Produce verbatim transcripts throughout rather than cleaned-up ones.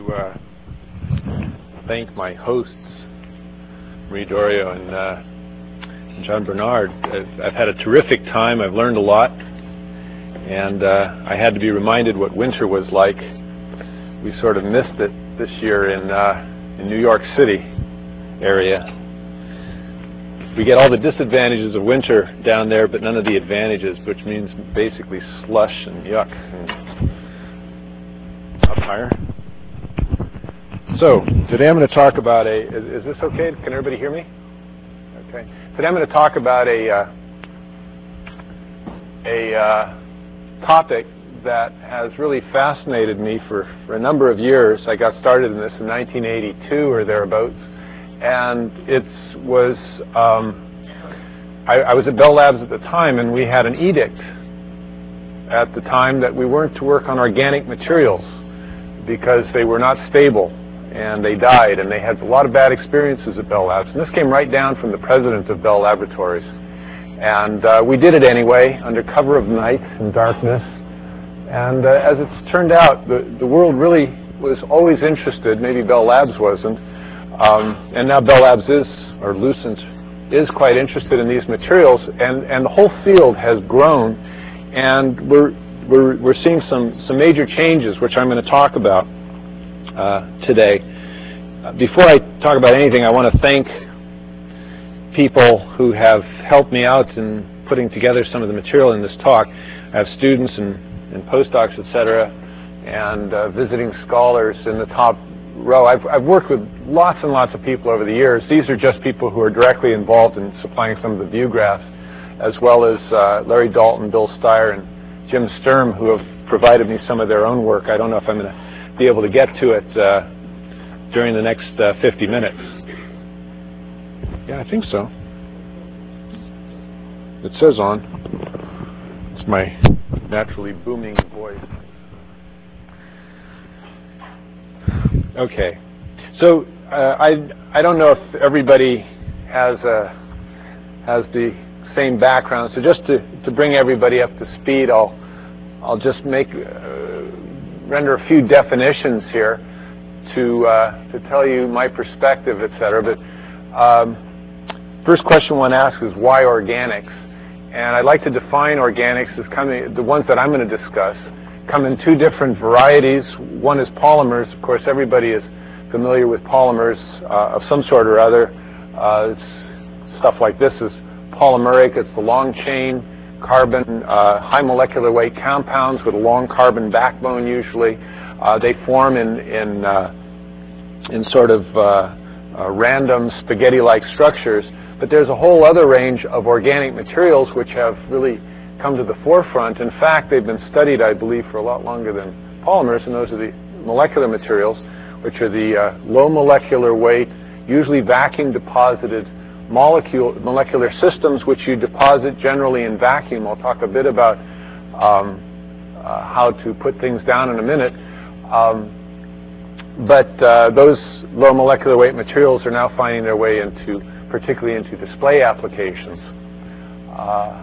to uh, thank my hosts, Marie Dorio and, uh, and John Bernard. I've, I've had a terrific time. I've learned a lot, and uh, I had to be reminded what winter was like. We sort of missed it this year in, uh, in New York City area. We get all the disadvantages of winter down there, but none of the advantages, which means basically slush and yuck. And up higher. So today I'm going to talk about a. Is, is this okay? Can everybody hear me? Okay. Today I'm going to talk about a uh, a uh, topic that has really fascinated me for, for a number of years. I got started in this in nineteen eighty-two or thereabouts. And it was, um, I, I was at Bell Labs at the time, and we had an edict at the time that we weren't to work on organic materials because they were not stable, and they died, and they had a lot of bad experiences at Bell Labs. And this came right down from the president of Bell Laboratories. And uh, we did it anyway, under cover of night and darkness. And uh, as it's turned out, the, the world really was always interested, maybe Bell Labs wasn't, Um, and now Bell Labs is, or Lucent, is quite interested in these materials, and, and the whole field has grown, and we're, we're, we're seeing some, some major changes, which I'm going to talk about uh, today. Uh, before I talk about anything, I want to thank people who have helped me out in putting together some of the material in this talk. I have students and, and postdocs, et cetera, and uh, visiting scholars in the top row. I've, I've worked with lots and lots of people over the years. These are just people who are directly involved in supplying some of the view graphs, as well as uh, Larry Dalton, Bill Steyer, and Jim Sturm, who have provided me some of their own work. I don't know if I'm going to be able to get to it uh, during the next uh, fifty minutes. Yeah, I think so. It says on. It's my naturally booming voice. Okay, so uh, I I don't know if everybody has a has the same background. So just to to bring everybody up to speed, I'll I'll just make uh, render a few definitions here to uh, to tell you my perspective, et cetera. But um, first question one asks is why organics, and I'd like to define organics as coming the ones that I'm going to discuss. Come in two different varieties. One is polymers. Of course, everybody is familiar with polymers uh, of some sort or other. Uh, it's stuff like this is polymeric. It's the long chain carbon, uh, high molecular weight compounds with a long carbon backbone usually. Uh, they form in, in, uh, in sort of uh, uh, random spaghetti-like structures. But there's a whole other range of organic materials which have really come to the forefront. In fact, they've been studied, I believe, for a lot longer than polymers, and those are the molecular materials, which are the uh, low molecular weight, usually vacuum deposited molecule, molecular systems, which you deposit generally in vacuum. I'll talk a bit about um, uh, how to put things down in a minute. Um, but uh, those low molecular weight materials are now finding their way into, particularly into display applications. Uh,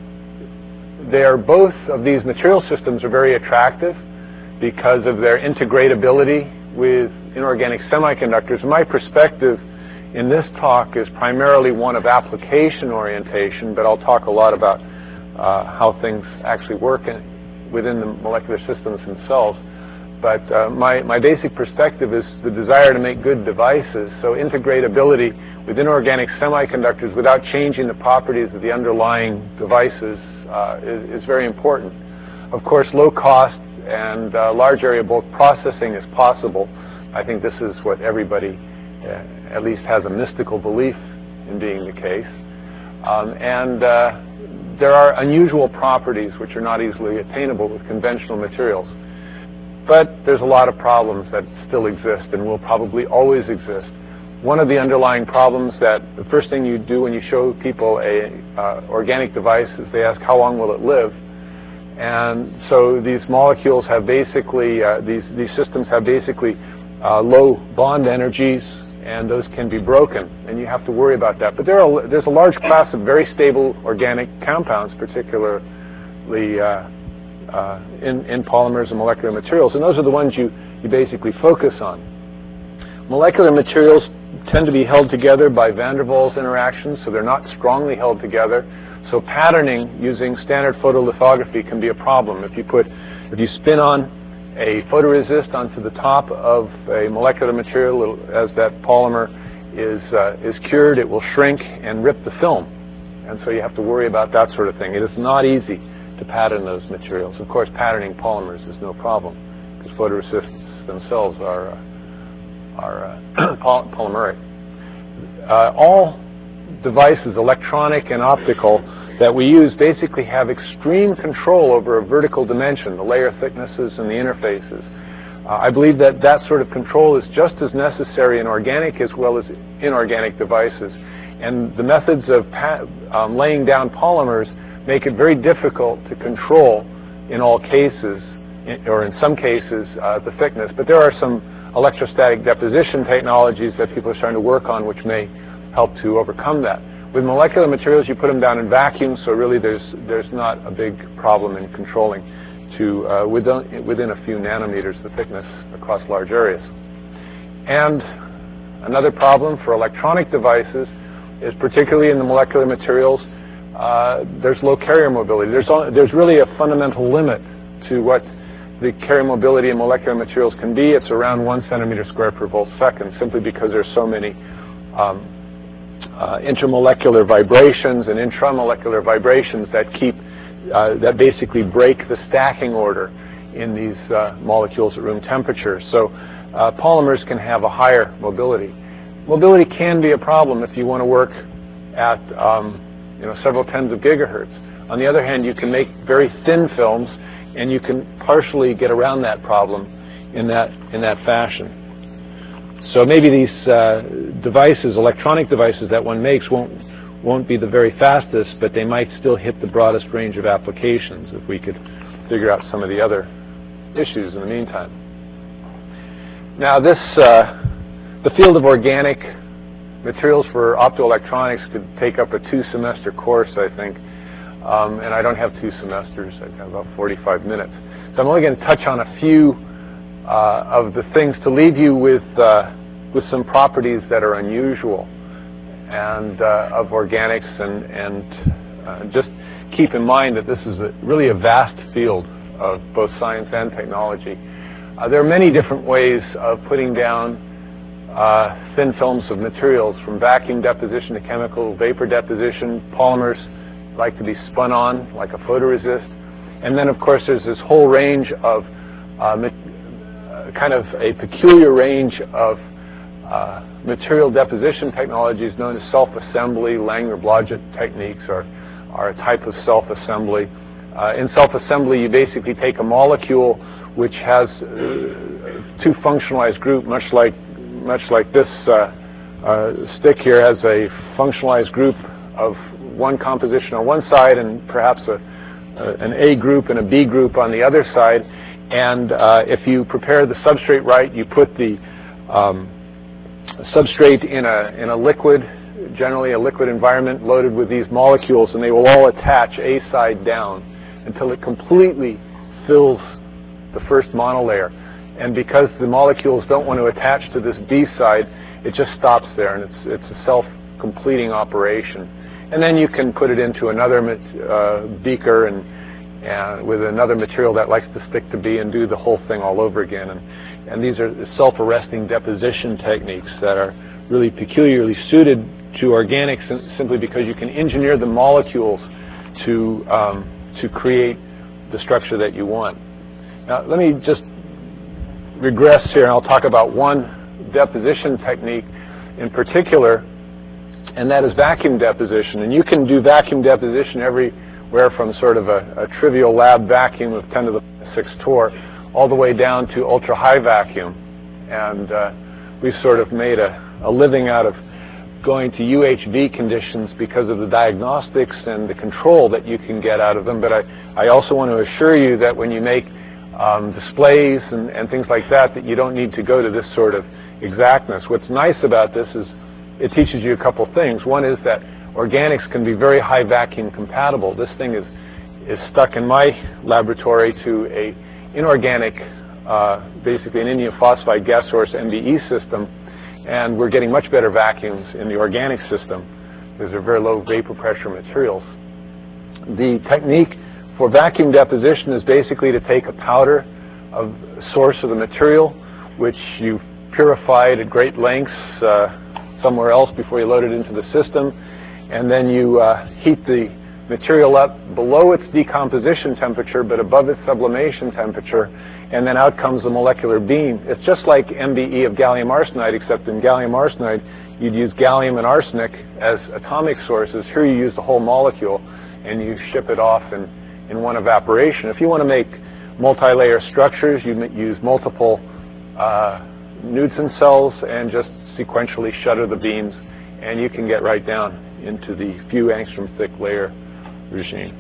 They are both of these material systems are very attractive because of their integratability with inorganic semiconductors. My perspective in this talk is primarily one of application orientation, but I'll talk a lot about uh, how things actually work in, within the molecular systems themselves. But uh, my, my basic perspective is the desire to make good devices, so integratability with inorganic semiconductors without changing the properties of the underlying devices uh, is, is very important. Of course, low cost and uh, large area bulk processing is possible. I think this is what everybody uh, at least has a mystical belief in being the case. Um, and uh, there are unusual properties which are not easily attainable with conventional materials. But there's a lot of problems that still exist and will probably always exist. One of the underlying problems that the first thing you do when you show people a uh, organic device is they ask how long will it live. And so these molecules have basically, uh, these, these systems have basically uh, low bond energies, and those can be broken, and you have to worry about that. But there are, there's a large class of very stable organic compounds, particularly uh, uh, in, in polymers and molecular materials, and those are the ones you you basically focus on. Molecular materials tend to be held together by van der Waals interactions, so they're not strongly held together. So patterning using standard photolithography can be a problem. If you put, if you spin on a photoresist onto the top of a molecular material, as that polymer is uh, is cured, it will shrink and rip the film, and so you have to worry about that sort of thing. It is not easy to pattern those materials. Of course, patterning polymers is no problem because photoresists themselves are uh, are uh, poly polymeric. Uh, all devices, electronic and optical, that we use basically have extreme control over a vertical dimension, the layer thicknesses and the interfaces. Uh, I believe that that sort of control is just as necessary in organic as well as inorganic devices. And the methods of pa um, laying down polymers make it very difficult to control in all cases, in, or in some cases, uh, the thickness. But there are some electrostatic deposition technologies that people are starting to work on which may help to overcome that. With molecular materials, you put them down in vacuum, so really there's there's not a big problem in controlling to uh, within, within a few nanometers the thickness across large areas. And another problem for electronic devices is, particularly in the molecular materials, uh, there's low carrier mobility. There's, all, there's really a fundamental limit to what the carrier mobility in molecular materials can be. It's around one centimeter squared per volt second, simply because there's so many um, Uh, intermolecular vibrations and intramolecular vibrations that keep, uh, that basically break the stacking order in these uh, molecules at room temperature. So uh, polymers can have a higher mobility. Mobility can be a problem if you want to work at um, you know, several tens of gigahertz. On the other hand, you can make very thin films, and you can partially get around that problem in that, in that fashion. So maybe these uh, devices, electronic devices that one makes, won't won't be the very fastest, but they might still hit the broadest range of applications if we could figure out some of the other issues in the meantime. Now, this uh, the field of organic materials for optoelectronics could take up a two-semester course, I think, um, and I don't have two semesters. I have about forty-five minutes, so I'm only going to touch on a few Uh, of the things to leave you with uh, with some properties that are unusual and uh, of organics, and and uh, just keep in mind that this is a, really a vast field of both science and technology. Uh, there are many different ways of putting down uh, thin films of materials, from vacuum deposition to chemical vapor deposition. Polymers like to be spun on like a photoresist, and then of course there's this whole range of uh, kind of a peculiar range of uh, material deposition technologies known as self-assembly. Langmuir-Blodgett techniques are, are a type of self-assembly. Uh, in self-assembly, you basically take a molecule which has uh, two functionalized group, much like much like this uh, uh, stick here has a functionalized group of one composition on one side, and perhaps a, a, an A group and a B group on the other side. And uh, if you prepare the substrate right, you put the um, substrate in a, in a liquid, generally a liquid environment loaded with these molecules, and they will all attach A side down until it completely fills the first monolayer. And because the molecules don't want to attach to this B side, it just stops there, and it's, it's a self-completing operation. And then you can put it into another uh, beaker and and with another material that likes to stick to B and do the whole thing all over again. And, and these are self-arresting deposition techniques that are really peculiarly suited to organics, simply because you can engineer the molecules to, um, to create the structure that you want. Now, let me just regress here, and I'll talk about one deposition technique in particular, and that is vacuum deposition. And you can do vacuum deposition every where from sort of a, a trivial lab vacuum of ten to the six torr all the way down to ultra-high vacuum. And uh, we've sort of made a, a living out of going to U H V conditions because of the diagnostics and the control that you can get out of them. But I, I also want to assure you that when you make um, displays and, and things like that, that you don't need to go to this sort of exactness. What's nice about this is it teaches you a couple things. One is that organics can be very high vacuum compatible. This thing is is stuck in my laboratory to a inorganic uh, basically an indium phosphide gas source M B E system, and we're getting much better vacuums in the organic system because they're very low vapor pressure materials. The technique for vacuum deposition is basically to take a powder of source of the material, which you've purified at great lengths uh, somewhere else before you load it into the system, and then you uh, heat the material up below its decomposition temperature but above its sublimation temperature, and then out comes the molecular beam. It's just like M B E of gallium arsenide, except in gallium arsenide you'd use gallium and arsenic as atomic sources. Here you use the whole molecule and you ship it off in, in one evaporation. If you want to make multi-layer structures, you use multiple uh, Knudsen cells and just sequentially shutter the beams, and you can get right down into the few angstrom thick layer regime.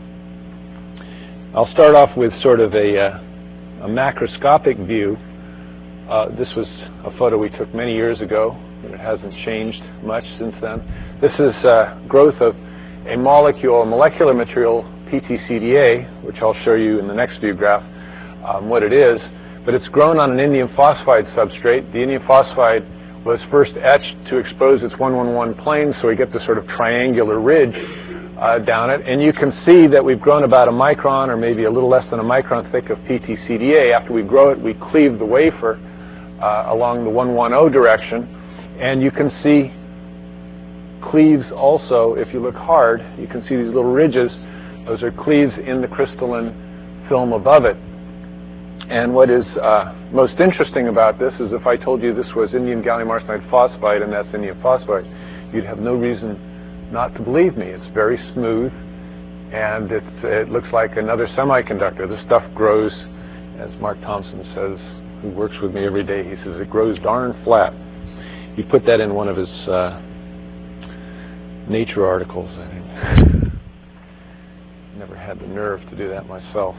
I'll start off with sort of a, uh, a macroscopic view. Uh, this was a photo we took many years ago, and it hasn't changed much since then. This is uh, growth of a molecule, a molecular material, P T C D A, which I'll show you in the next view graph um, what it is. But it's grown on an indium phosphide substrate. The indium phosphide was first etched to expose its one one one plane, so we get this sort of triangular ridge uh, down it. And you can see that we've grown about a micron, or maybe a little less than a micron thick of P T C D A. After we grow it, we cleave the wafer uh, along the one one zero direction. And you can see cleaves also, if you look hard, you can see these little ridges. Those are cleaves in the crystalline film above it. And what is uh, most interesting about this is if I told you this was indium gallium arsenide phosphide and that's indium phosphide, you'd have no reason not to believe me. It's very smooth, and it's, it looks like another semiconductor. This stuff grows, as Mark Thompson says, who works with me every day, he says it grows darn flat. He put that in one of his uh, Nature articles, I think. Never had the nerve to do that myself.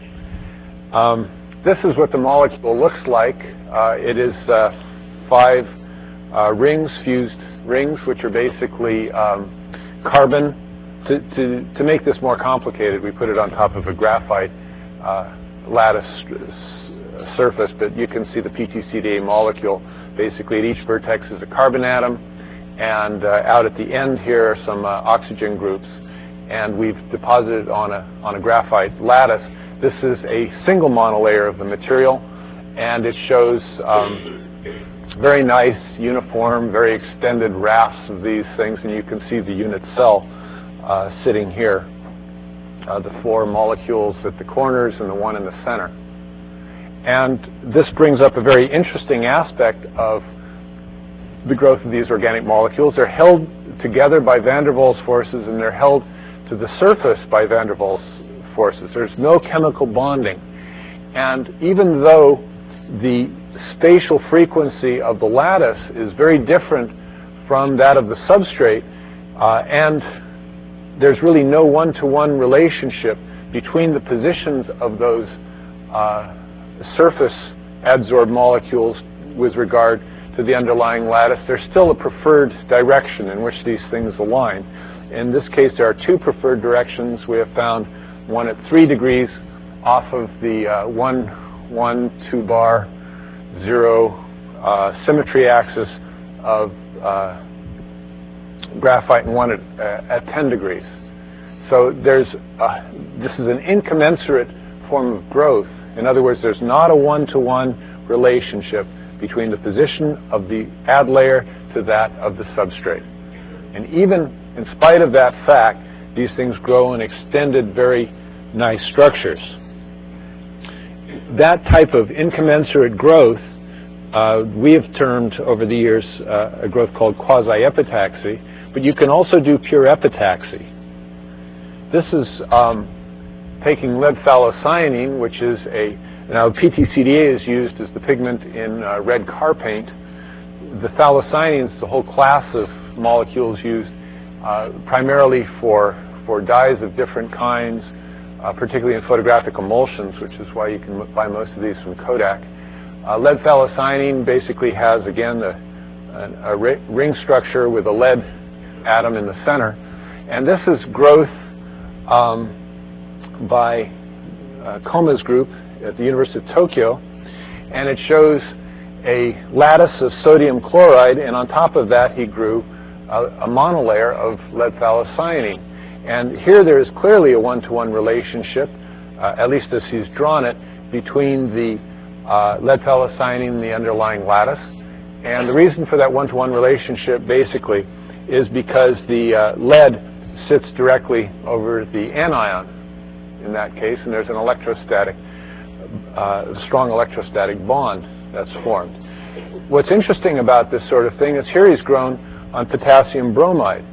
Um, This is what the molecule looks like. Uh, it is uh, five uh, rings, fused rings, which are basically um, carbon. To, to, to make this more complicated, we put it on top of a graphite uh, lattice surface, but you can see the P T C D A molecule. Basically, at each vertex is a carbon atom, and uh, out at the end here are some uh, oxygen groups, and we've deposited on a, on a graphite lattice. This is a single monolayer of the material, and it shows um, very nice, uniform, very extended rafts of these things, and you can see the unit cell uh, sitting here, uh, the four molecules at the corners and the one in the center. And this brings up a very interesting aspect of the growth of these organic molecules. They're held together by van der Waals forces, and they're held to the surface by van der Waals forces. There's no chemical bonding. And even though the spatial frequency of the lattice is very different from that of the substrate, uh, and there's really no one-to-one relationship between the positions of those uh, surface adsorbed molecules with regard to the underlying lattice, there's still a preferred direction in which these things align. In this case, there are two preferred directions. We have found one at three degrees off of the uh, one, one, two bar, zero uh, symmetry axis of uh, graphite, and one at, uh, at ten degrees. So there's uh, this is an incommensurate form of growth. In other words, there's not a one-to-one relationship between the position of the ad layer to that of the substrate. And even in spite of that fact, these things grow in extended, very nice structures. That type of incommensurate growth uh, we have termed over the years uh, a growth called quasi-epitaxy, but you can also do pure epitaxy. This is um, taking lead phthalocyanine, which is a, now P T C D A is used as the pigment in uh, red car paint. The phthalocyanine is the whole class of molecules used uh, primarily for, for dyes of different kinds, uh, particularly in photographic emulsions, which is why you can buy most of these from Kodak. Uh, lead phthalocyanine basically has, again, a, a, a ring structure with a lead atom in the center. And this is growth um, by uh, Koma's group at the University of Tokyo. and it shows a lattice of sodium chloride, and on top of that he grew a, a monolayer of lead phthalocyanine. And here there is clearly a one-to-one relationship, uh, at least as he's drawn it, between the uh, lead phthalocyanine and the underlying lattice. And the reason for that one-to-one relationship basically is because the uh, lead sits directly over the anion in that case, and there's an electrostatic, uh, strong electrostatic bond that's formed. What's interesting about this sort of thing is here he's grown on potassium bromide.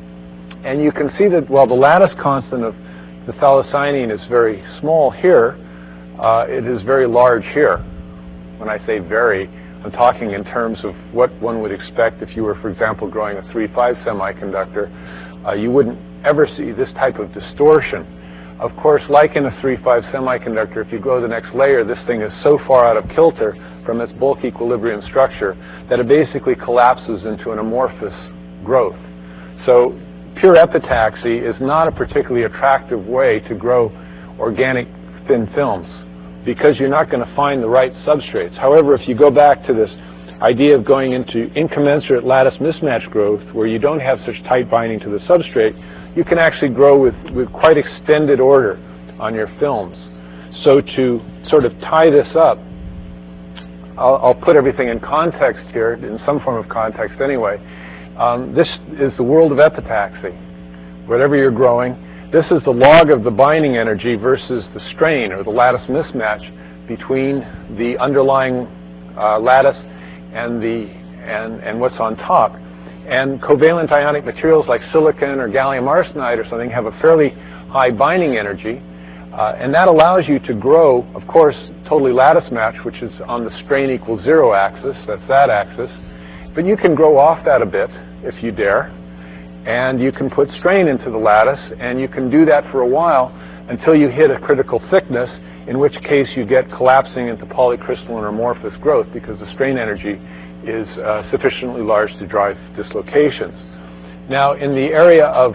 And you can see that while the lattice constant of the phthalocyanine is very small here, uh, it is very large here. When I say very, I'm talking in terms of what one would expect if you were, for example, growing a three five semiconductor. Uh, you wouldn't ever see this type of distortion. Of course, like in a three five semiconductor, if you go to the next layer, this thing is so far out of kilter from its bulk equilibrium structure that it basically collapses into an amorphous growth. So pure epitaxy is not a particularly attractive way to grow organic thin films because you're not going to find the right substrates. However, if you go back to this idea of going into incommensurate lattice mismatch growth where you don't have such tight binding to the substrate, you can actually grow with, with quite extended order on your films. So to sort of tie this up, I'll, I'll put everything in context here, in some form of context anyway. Um, this is the world of epitaxy. Whatever you're growing, this is the log of the binding energy versus the strain or the lattice mismatch between the underlying uh, lattice and the and and what's on top. And covalent ionic materials like silicon or gallium arsenide or something have a fairly high binding energy, uh, and that allows you to grow, of course, totally lattice match, which is on the strain equals zero axis. That's that axis. But you can grow off that a bit if you dare, and you can put strain into the lattice, and you can do that for a while until you hit a critical thickness, in which case you get collapsing into polycrystalline amorphous growth because the strain energy is uh, sufficiently large to drive dislocations. Now, in the area of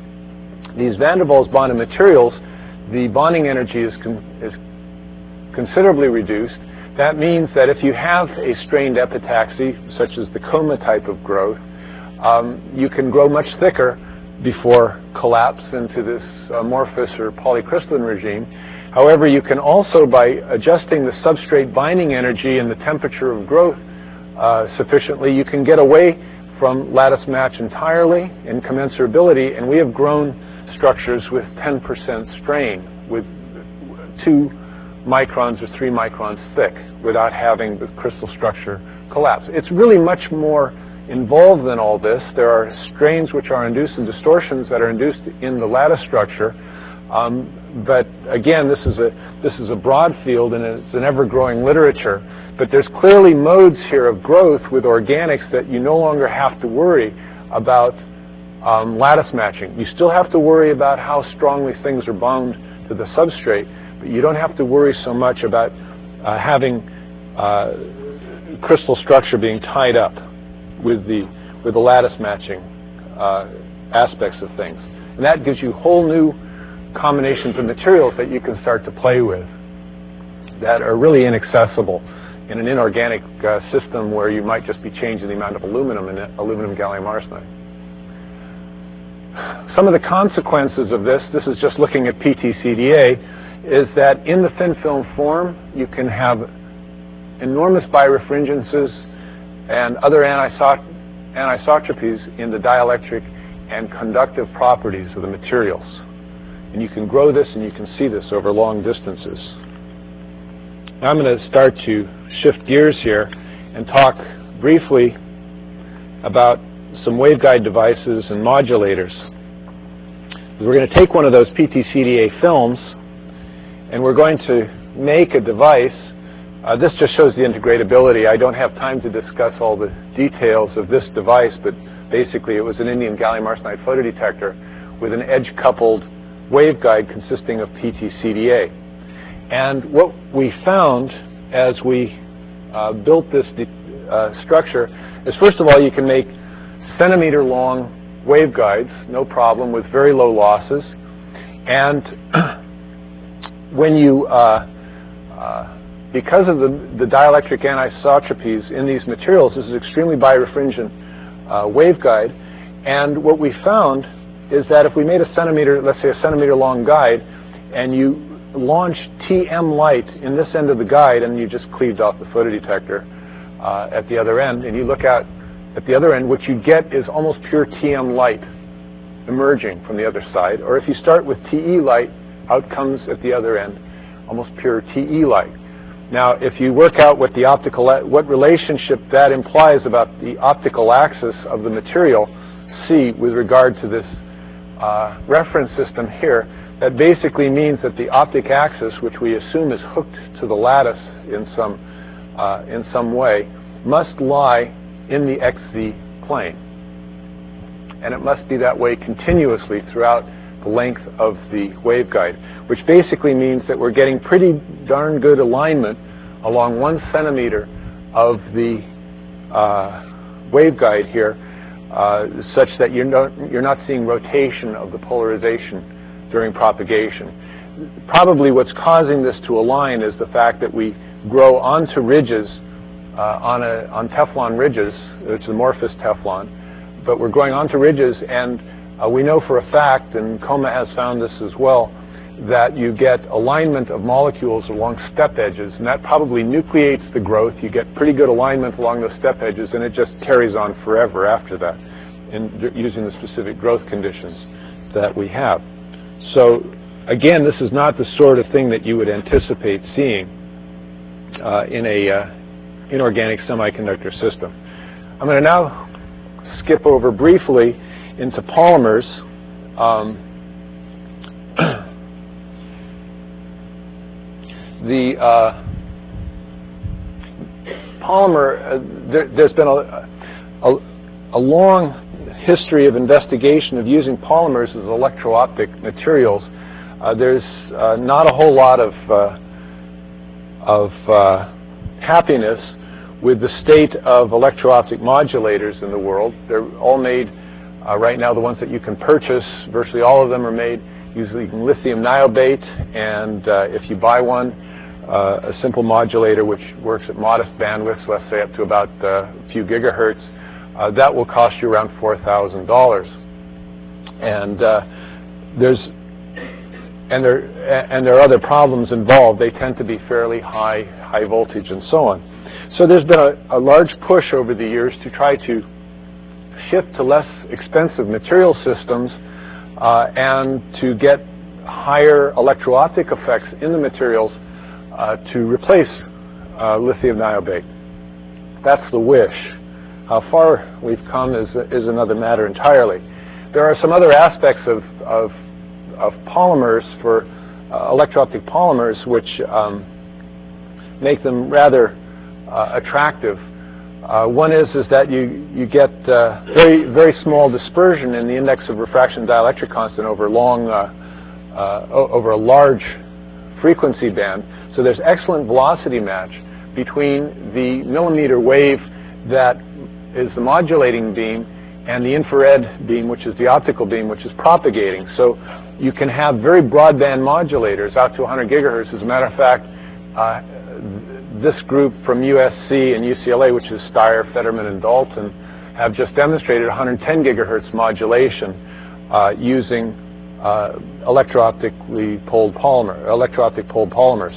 these van der Waals bonded materials, the bonding energy is, con is considerably reduced. That means that if you have a strained epitaxy, such as the coma type of growth, um, you can grow much thicker before collapse into this amorphous or polycrystalline regime. However, you can also, by adjusting the substrate binding energy and the temperature of growth uh, sufficiently, you can get away from lattice match entirely in commensurability, and we have grown structures with ten percent strain, with two microns or three microns thick, without having the crystal structure collapse. It's really much more involved than all this. There are strains which are induced and distortions that are induced in the lattice structure. Um, but again, this is a this is a broad field, and it's an ever-growing literature. But there's clearly modes here of growth with organics that you no longer have to worry about um, lattice matching. You still have to worry about how strongly things are bound to the substrate, but you don't have to worry so much about uh, having uh, crystal structure being tied up with the with the lattice matching uh, aspects of things, and that gives you whole new combinations of materials that you can start to play with that are really inaccessible in an inorganic uh, system where you might just be changing the amount of aluminum in it, aluminum gallium arsenide. Some of the consequences of this, this is just looking at P T C D A, is that in the thin film form you can have enormous birefringences and other anisot anisotropies in the dielectric and conductive properties of the materials. And you can grow this and you can see this over long distances. Now I'm going to start to shift gears here and talk briefly about some waveguide devices and modulators. We're going to take one of those P T C D A films and we're going to make a device. Uh, this just shows the integratability. I don't have time to discuss all the details of this device, but basically it was an indium gallium arsenide photodetector with an edge-coupled waveguide consisting of P T C D A. And what we found as we uh, built this uh, structure is, first of all, you can make centimeter-long waveguides, no problem, with very low losses. And when you uh, uh, because of the, the dielectric anisotropies in these materials, this is extremely birefringent uh, waveguide. And what we found is that if we made a centimeter, let's say a centimeter long guide, and you launch T M light in this end of the guide, and you just cleaved off the photodetector uh, at the other end, and you look out at the other end, what you get is almost pure T M light emerging from the other side. Or if you start with T E light, out comes at the other end almost pure T E light. Now, if you work out what the optical, what relationship that implies about the optical axis of the material C with regard to this uh, reference system here, that basically means that the optic axis, which we assume is hooked to the lattice in some uh, in some way, must lie in the X Z plane, and it must be that way continuously throughout the length of the waveguide, which basically means that we're getting pretty darn good alignment along one centimeter of the uh, waveguide here, uh, such that you're not, you're not seeing rotation of the polarization during propagation. Probably what's causing this to align is the fact that we grow onto ridges, uh, on, a, on Teflon ridges, which is amorphous Teflon, but we're growing onto ridges, and Uh, we know for a fact, and COMA has found this as well, that you get alignment of molecules along step edges, and that probably nucleates the growth. You get pretty good alignment along those step edges, and it just carries on forever after that, in using the specific growth conditions that we have. So, again, this is not the sort of thing that you would anticipate seeing uh, in a uh, inorganic semiconductor system. I'm going to now skip over briefly into polymers. Um, the uh, polymer, uh, there, there's been a, a, a long history of investigation of using polymers as electro-optic materials. Uh, there's uh, not a whole lot of, uh, of uh, happiness with the state of electro-optic modulators in the world. They're all made Uh, right now, the ones that you can purchase, virtually all of them are made using lithium niobate, and uh, if you buy one, uh, a simple modulator which works at modest bandwidths, let's say up to about uh, a few gigahertz, uh, that will cost you around four thousand dollars. And uh, there's and there and there are other problems involved. They tend to be fairly high, high voltage and so on. So there's been a, a large push over the years to try to shift to less expensive material systems uh, and to get higher electro-optic effects in the materials uh, to replace uh, lithium niobate. That's the wish. How far we've come is, is another matter entirely. There are some other aspects of, of, of polymers for uh, electro-optic polymers which um, make them rather uh, attractive. Uh, one is is that you you get uh, very very small dispersion in the index of refraction dielectric constant over long uh, uh, over a large frequency band. So there's excellent velocity match between the millimeter wave that is the modulating beam and the infrared beam, which is the optical beam, which is propagating. So you can have very broadband modulators out to one hundred gigahertz. As a matter of fact, uh, this group from U S C and U C L A, which is Steyer, Fetterman, and Dalton, have just demonstrated one hundred ten gigahertz modulation uh, using uh, electro-optically poled polymer, electro-optic poled polymers.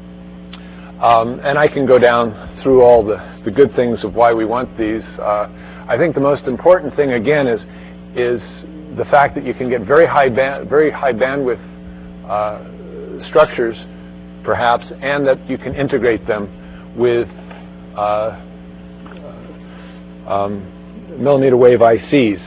Um, and I can go down through all the, the good things of why we want these. Uh, I think the most important thing, again, is is the fact that you can get very high band, very high bandwidth uh, structures, perhaps, and that you can integrate them with uh, um, millimeter wave I Cs,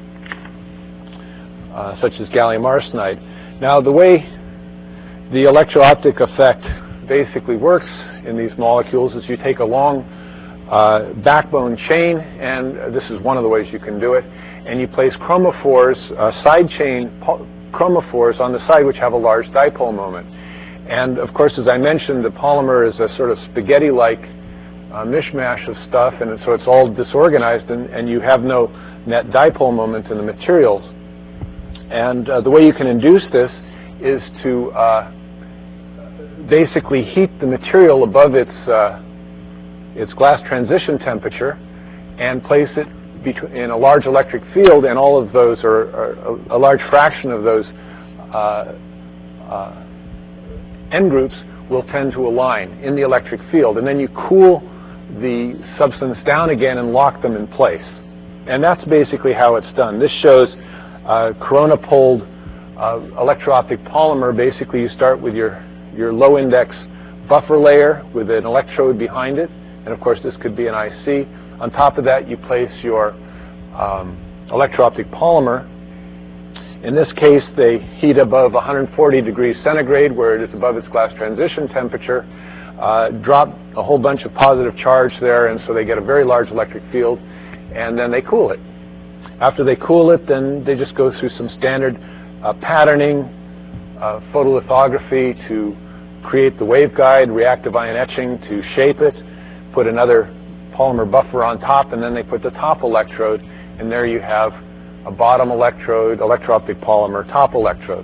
uh, such as gallium arsenide. Now, the way the electro-optic effect basically works in these molecules is you take a long uh, backbone chain, and this is one of the ways you can do it, and you place chromophores, uh, side chain chromophores on the side which have a large dipole moment. And of course, as I mentioned, the polymer is a sort of spaghetti-like uh, mishmash of stuff, and so it's all disorganized, and, and you have no net dipole moment in the materials. And uh, the way you can induce this is to uh, basically heat the material above its, uh, its glass transition temperature and place it in a large electric field, and all of those, or, or a large fraction of those uh, uh, N groups will tend to align in the electric field. And then you cool the substance down again and lock them in place. And that's basically how it's done. This shows uh, corona-poled uh, electro-optic polymer. Basically, you start with your, your low-index buffer layer with an electrode behind it. And of course, this could be an I C. On top of that, you place your um, electro-optic polymer. In this case, they heat above one hundred forty degrees centigrade, where it is above its glass transition temperature, uh, drop a whole bunch of positive charge there, and so they get a very large electric field, and then they cool it. After they cool it, then they just go through some standard uh, patterning, uh, photolithography to create the waveguide, reactive ion etching to shape it, put another polymer buffer on top, and then they put the top electrode, and there you have a bottom electrode, electro-optic polymer, top electrode.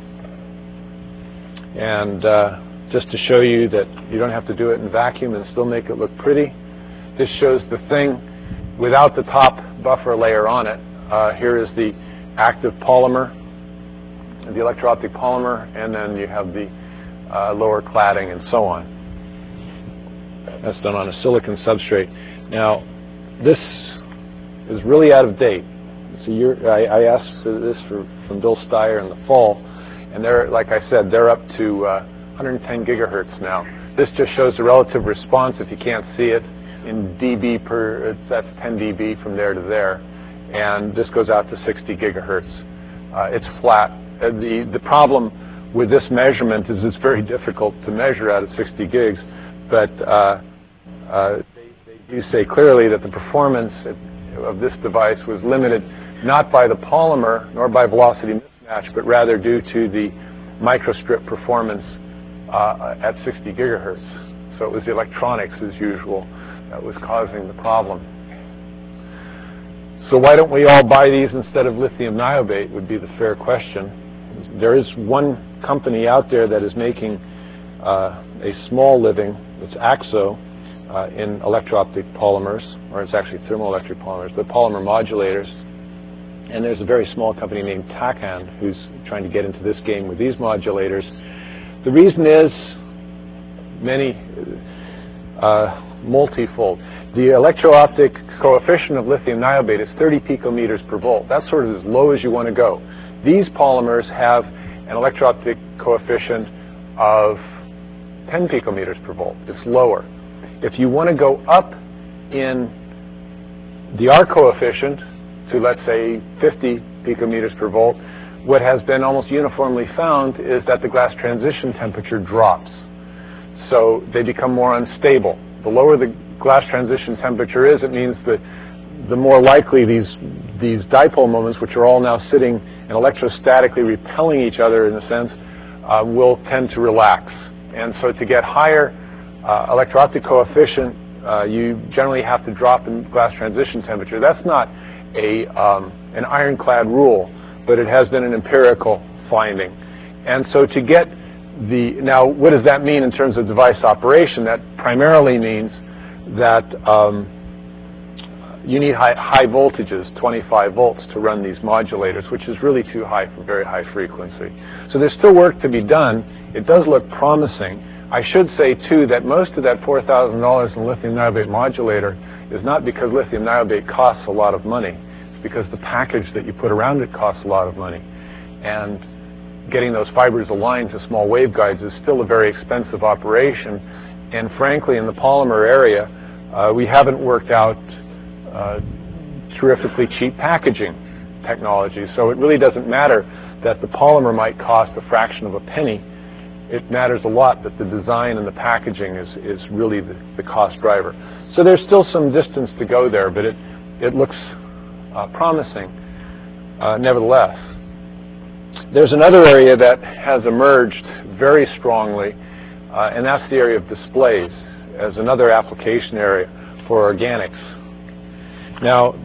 And uh, just to show you that you don't have to do it in vacuum and still make it look pretty, this shows the thing without the top buffer layer on it. Uh, here is the active polymer, the electro-optic polymer, and then you have the uh, lower cladding and so on. That's done on a silicon substrate. Now, this is really out of date. It's a year, I, I asked for this for, from Bill Steyer in the fall, and they're, like I said, they're up to uh, one hundred ten gigahertz now. This just shows the relative response, if you can't see it, in dB per, it's, that's ten dB from there to there, and this goes out to sixty gigahertz. Uh, it's flat. Uh, the, the problem with this measurement is it's very difficult to measure out at sixty gigs, but uh, uh, you say clearly that the performance of this device was limited not by the polymer nor by velocity mismatch, but rather due to the microstrip performance uh, at sixty gigahertz. So it was the electronics, as usual, that was causing the problem. So why don't we all buy these instead of lithium niobate would be the fair question. There is one company out there that is making uh, a small living, it's Axo, Uh, in electro-optic polymers, or it's actually thermoelectric polymers, but polymer modulators. And there's a very small company named Takan who's trying to get into this game with these modulators. The reason is many, uh, multifold. The electro-optic coefficient of lithium niobate is thirty picometers per volt. That's sort of as low as you want to go. These polymers have an electro-optic coefficient of ten picometers per volt. It's lower. If you want to go up in the R coefficient to, let's say, fifty picometers per volt, what has been almost uniformly found is that the glass transition temperature drops. So they become more unstable. The lower the glass transition temperature is, it means that the more likely these, these dipole moments, which are all now sitting and electrostatically repelling each other in a sense, uh, will tend to relax. And so to get higher Uh, electro-optic coefficient, uh, you generally have to drop in glass transition temperature. That's not a, um, an ironclad rule, but it has been an empirical finding. And so to get the, now what does that mean in terms of device operation? That primarily means that um, you need high, high voltages, twenty-five volts, to run these modulators, which is really too high for very high frequency. So there's still work to be done. It does look promising. I should say, too, that most of that four thousand dollars in lithium niobate modulator is not because lithium niobate costs a lot of money. It's because the package that you put around it costs a lot of money. And getting those fibers aligned to small waveguides is still a very expensive operation. And frankly, in the polymer area, uh, we haven't worked out uh, terrifically cheap packaging technology. So it really doesn't matter that the polymer might cost a fraction of a penny. It matters a lot that the design and the packaging is, is really the, the cost driver. So there's still some distance to go there, but it, it looks uh, promising uh, nevertheless. There's another area that has emerged very strongly, uh, and that's the area of displays as another application area for organics. Now,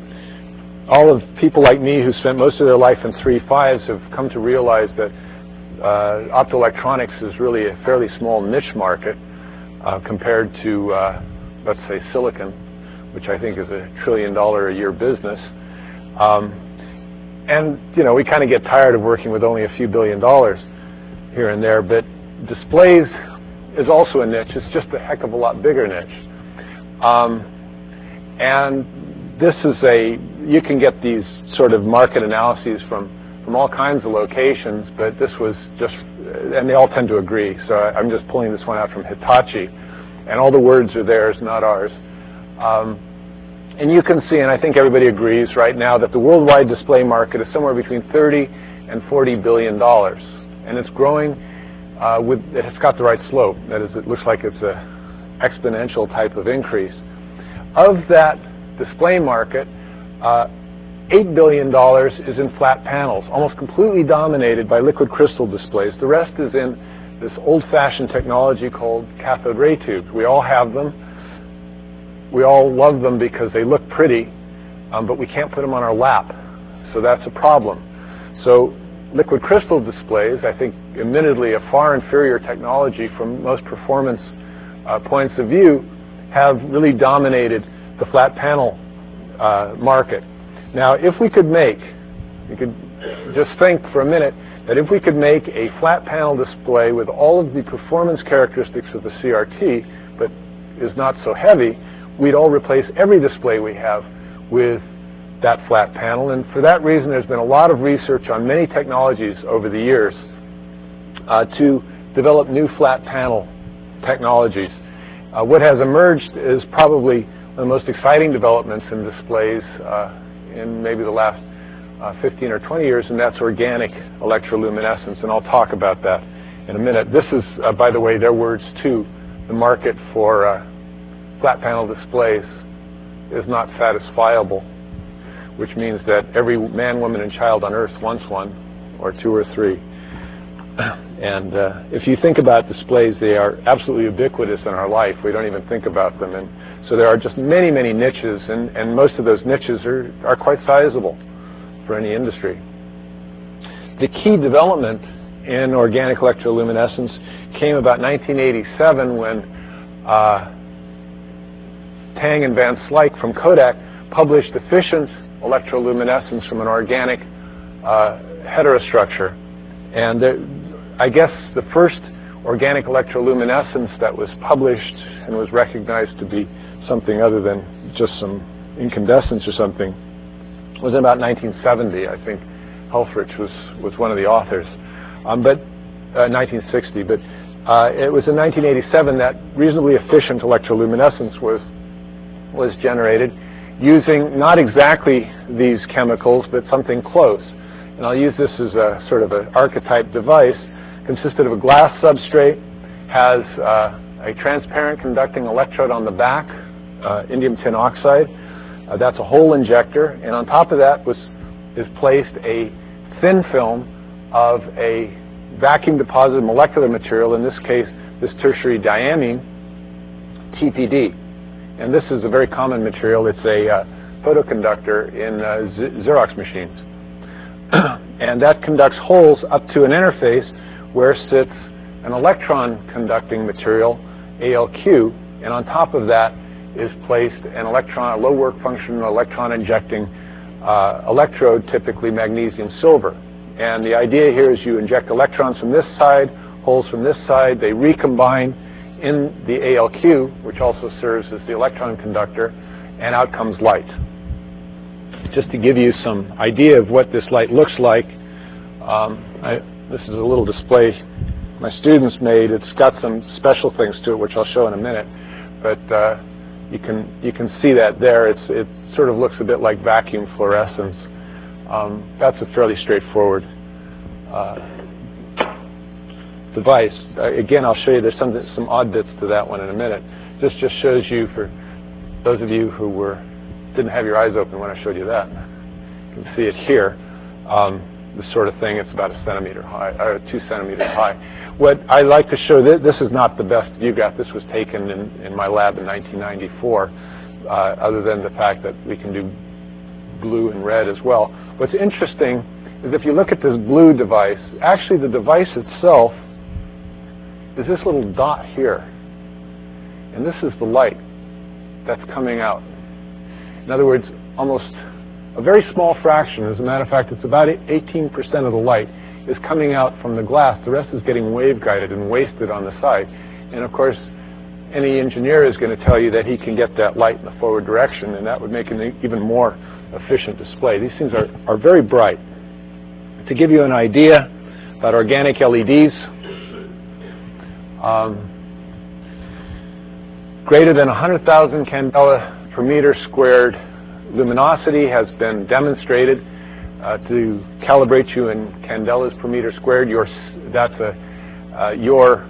all of people like me who spent most of their life in three fives have come to realize that uh, optoelectronics is really a fairly small niche market uh, compared to, uh, let's say, silicon, which I think is a trillion dollar a year business. Um, and, you know, we kind of get tired of working with only a few billion dollars here and there, but displays is also a niche. It's just a heck of a lot bigger niche. Um, and this is a, you can get these sort of market analyses from, from all kinds of locations, but this was just, and they all tend to agree. So I, I'm just pulling this one out from Hitachi, and all the words are theirs, not ours. Um, and you can see, and I think everybody agrees right now, that the worldwide display market is somewhere between thirty and forty billion dollars, and it's growing uh, with, it's got the right slope. That is, it looks like it's a exponential type of increase. Of that display market, uh, eight billion dollars is in flat panels, almost completely dominated by liquid crystal displays. The rest is in this old-fashioned technology called cathode ray tubes. We all have them. We all love them because they look pretty, um, but we can't put them on our lap. So that's a problem. So liquid crystal displays, I think, admittedly a far inferior technology from most performance uh, points of view, have really dominated the flat panel uh, market. Now, if we could make, you could just think for a minute, that if we could make a flat panel display with all of the performance characteristics of the C R T, but is not so heavy, we'd all replace every display we have with that flat panel. And for that reason, there's been a lot of research on many technologies over the years uh, to develop new flat panel technologies. Uh, what has emerged is probably one of the most exciting developments in displays uh, in maybe the last uh, fifteen or twenty years, and that's organic electroluminescence, and I'll talk about that in a minute. This is, uh, by the way, their words too. The market for uh, flat panel displays is not satisfiable, which means that every man, woman, and child on Earth wants one, or two or three. And uh, if you think about displays, they are absolutely ubiquitous in our life. We don't even think about them. And so there are just many, many niches, and, and most of those niches are, are quite sizable for any industry. The key development in organic electroluminescence came about nineteen eighty-seven when uh, Tang and Van Slyke from Kodak published efficient electroluminescence from an organic uh, heterostructure. And there, I guess the first organic electroluminescence that was published and was recognized to be something other than just some incandescence or something was in about nineteen seventy. I think Helfrich was, was one of the authors. Um, but uh, nineteen sixty. But uh, it was in nineteen eighty-seven that reasonably efficient electroluminescence was, was generated using not exactly these chemicals, but something close. And I'll use this as a sort of an archetype device. Consisted of a glass substrate, has uh, a transparent conducting electrode on the back, uh, indium tin oxide. Uh, that's a hole injector, and on top of that was is placed a thin film of a vacuum deposited molecular material, in this case this tertiary diamine, T P D. And this is a very common material. It's a uh, photoconductor in uh, Xerox machines. And that conducts holes up to an interface where sits an electron conducting material, A L Q, and on top of that is placed an electron, a low work function electron injecting uh, electrode, typically magnesium silver. And the idea here is you inject electrons from this side, holes from this side, they recombine in the A L Q, which also serves as the electron conductor, and out comes light. Just to give you some idea of what this light looks like, um, I, this is a little display my students made. It's got some special things to it, which I'll show in a minute. But uh, you can you can see that there. It's it sort of looks a bit like vacuum fluorescence. Um, that's a fairly straightforward uh, device. Uh, again, I'll show you. There's some some odd bits to that one in a minute. This just shows you, for those of you who were didn't have your eyes open when I showed you that, you can see it here. Um, this sort of thing. It's about a centimeter high, or two centimeters high. What I like to show, th this is not the best view graph. This was taken in, in my lab in nineteen ninety-four, uh, other than the fact that we can do blue and red as well. What's interesting is if you look at this blue device, actually the device itself is this little dot here. And this is the light that's coming out. In other words, almost a very small fraction, as a matter of fact, it's about eighteen percent of the light is coming out from the glass. The rest is getting wave-guided and wasted on the side. And of course, any engineer is going to tell you that he can get that light in the forward direction, and that would make an even more efficient display. These things are, are very bright. To give you an idea about organic L E Ds, um, greater than one hundred thousand candela per meter squared luminosity has been demonstrated uh, to calibrate you in candelas per meter squared. Your, that's a, uh, your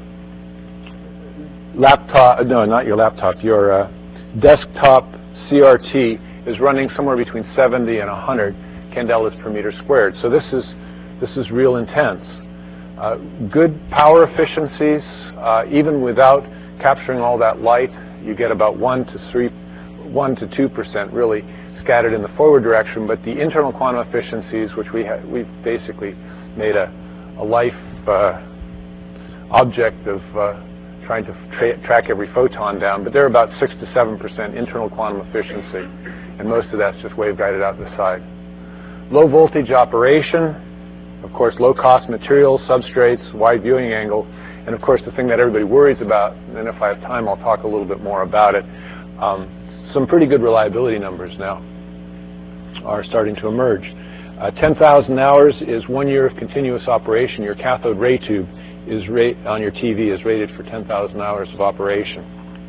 laptop, no, not your laptop, your uh, desktop C R T is running somewhere between seventy and one hundred candelas per meter squared. So this is, this is real intense. Uh, good power efficiencies, uh, even without capturing all that light, you get about one to three, one to two percent really scattered in the forward direction. But the internal quantum efficiencies, which we ha we've basically made a, a life uh, object of uh, trying to tra track every photon down, but they're about six to seven percent internal quantum efficiency, and most of that's just wave-guided out the side. Low voltage operation, of course, low-cost materials, substrates, wide viewing angle, and of course the thing that everybody worries about, and if I have time I'll talk a little bit more about it, um, some pretty good reliability numbers now are starting to emerge. Uh, ten thousand hours is one year of continuous operation. Your cathode ray tube is rate on your T V is rated for ten thousand hours of operation.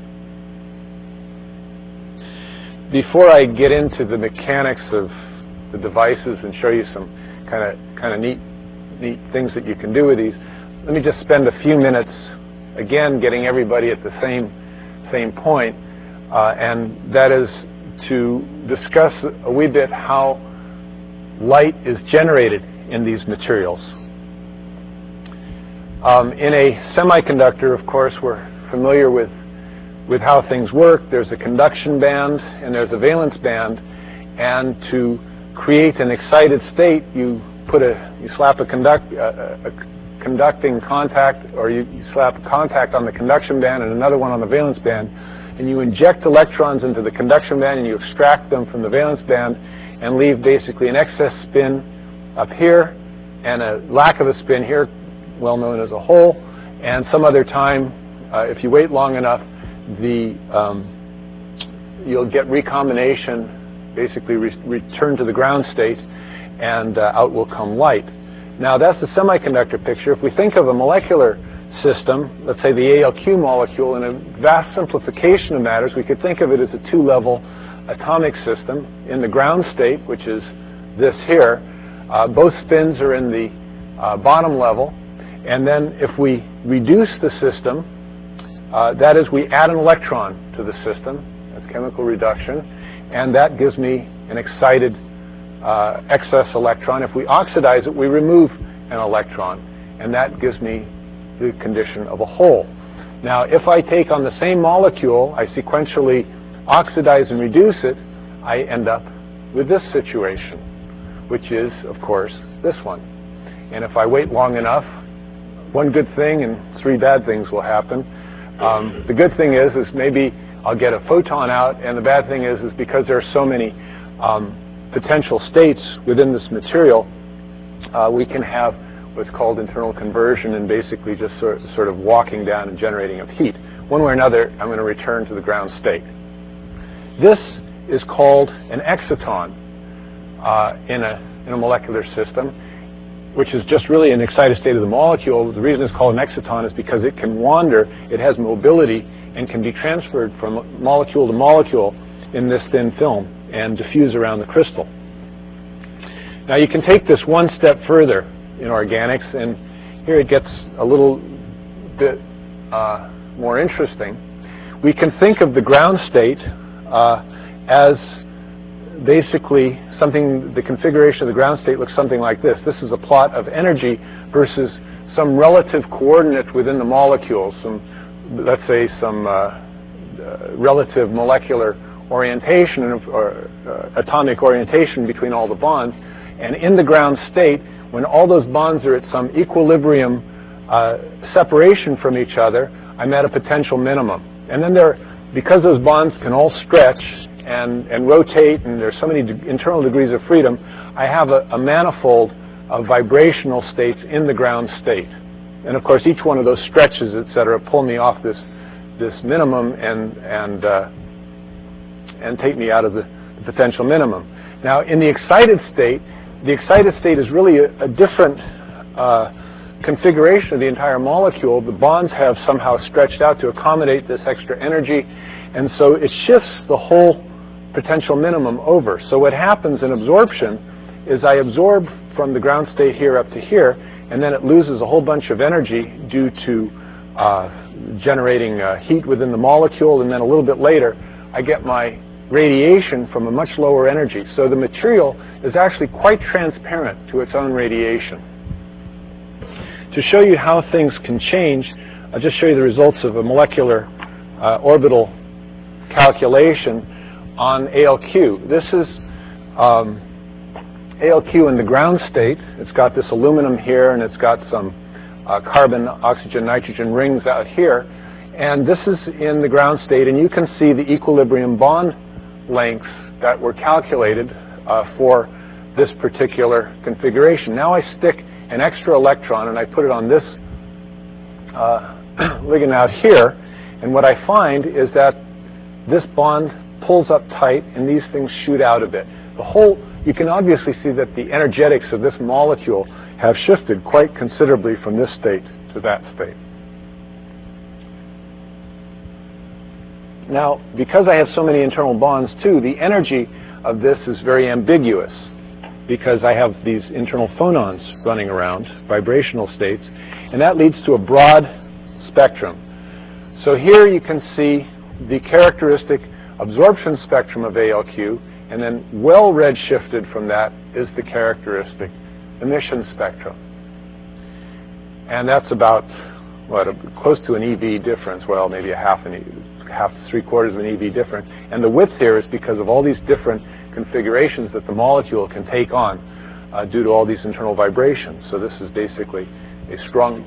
Before I get into the mechanics of the devices and show you some kind of kind of neat neat things that you can do with these, let me just spend a few minutes again getting everybody at the same same point, uh, and that is to discuss a wee bit how light is generated in these materials. Um, in a semiconductor, of course, we're familiar with, with how things work. There's a conduction band and there's a valence band, and to create an excited state, you put a, you slap a, conduct, a, a conducting contact, or you, you slap a contact on the conduction band and another one on the valence band, and you inject electrons into the conduction band and you extract them from the valence band and leave basically an excess spin up here and a lack of a spin here, well known as a hole, and some other time, uh, if you wait long enough, the um, you'll get recombination, basically re return to the ground state, and uh, out will come light. Now that's the semiconductor picture. If we think of a molecular system, let's say the A L Q molecule, in a vast simplification of matters, we could think of it as a two-level atomic system. In the ground state, which is this here, uh, both spins are in the uh, bottom level, and then if we reduce the system, uh, that is, we add an electron to the system, that's chemical reduction, and that gives me an excited uh, excess electron. If we oxidize it, we remove an electron, and that gives me the condition of a hole. Now, if I take on the same molecule, I sequentially oxidize and reduce it, I end up with this situation, which is, of course, this one. And if I wait long enough, one good thing and three bad things will happen. Um, the good thing is, is maybe I'll get a photon out, and the bad thing is, is because there are so many um, potential states within this material, uh, we can have what's called internal conversion, and basically just sort, sort of walking down and generating of heat. One way or another, I'm going to return to the ground state. This is called an exciton uh, in, a, in a molecular system, which is just really an excited state of the molecule. The reason it's called an exciton is because it can wander, it has mobility, and can be transferred from molecule to molecule in this thin film and diffuse around the crystal. Now you can take this one step further in organics, and here it gets a little bit uh, more interesting. We can think of the ground state uh, as basically something, the configuration of the ground state looks something like this. This is a plot of energy versus some relative coordinate within the molecules, some, let's say some uh, uh, relative molecular orientation or uh, atomic orientation between all the bonds. And in the ground state, when all those bonds are at some equilibrium uh, separation from each other, I'm at a potential minimum. And then there, because those bonds can all stretch and, and rotate, and there's so many de internal degrees of freedom, I have a, a manifold of vibrational states in the ground state. And of course, each one of those stretches, et cetera, pull me off this, this minimum and, and, uh, and take me out of the, the potential minimum. Now, in the excited state, the excited state is really a, a different uh, configuration of the entire molecule. The bonds have somehow stretched out to accommodate this extra energy, and so it shifts the whole potential minimum over. So what happens in absorption is I absorb from the ground state here up to here, and then it loses a whole bunch of energy due to uh, generating uh, heat within the molecule, and then a little bit later I get my radiation from a much lower energy. So the material is actually quite transparent to its own radiation. To show you how things can change, I'll just show you the results of a molecular uh, orbital calculation on A L Q. This is um, A L Q in the ground state. It's got this aluminum here, and it's got some uh, carbon, oxygen, nitrogen rings out here. And this is in the ground state, and you can see the equilibrium bond lengths that were calculated uh, for this particular configuration. Now I stick an extra electron and I put it on this uh, ligand out here, and what I find is that this bond pulls up tight and these things shoot out a bit. The whole, you can obviously see that the energetics of this molecule have shifted quite considerably from this state to that state. Now, because I have so many internal bonds too, the energy of this is very ambiguous, because I have these internal phonons running around, vibrational states, and that leads to a broad spectrum. So here you can see the characteristic absorption spectrum of A L Q, and then well redshifted from that is the characteristic emission spectrum. And that's about, what, a, close to an E V difference, well, maybe a half an E V. half to three quarters of an E V difference. And the width here is because of all these different configurations that the molecule can take on uh, due to all these internal vibrations. So this is basically a strong...